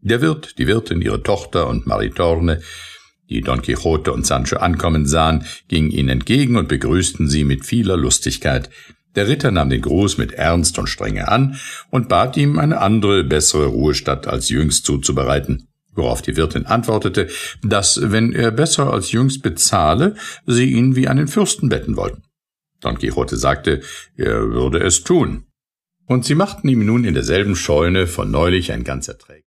Der Wirt, die Wirtin, ihre Tochter und Maritorne, die Don Quixote und Sancho ankommen sahen, gingen ihnen entgegen und begrüßten sie mit vieler Lustigkeit. Der Ritter nahm den Gruß mit Ernst und Strenge an und bat ihm, eine andere, bessere Ruhestatt als jüngst zuzubereiten, worauf die Wirtin antwortete, dass, wenn er besser als jüngst bezahle, sie ihn wie einen Fürsten betten wollten. Don Quixote sagte, er würde es tun. Und sie machten ihm nun in derselben Scheune von neulich ein ganz erträgliches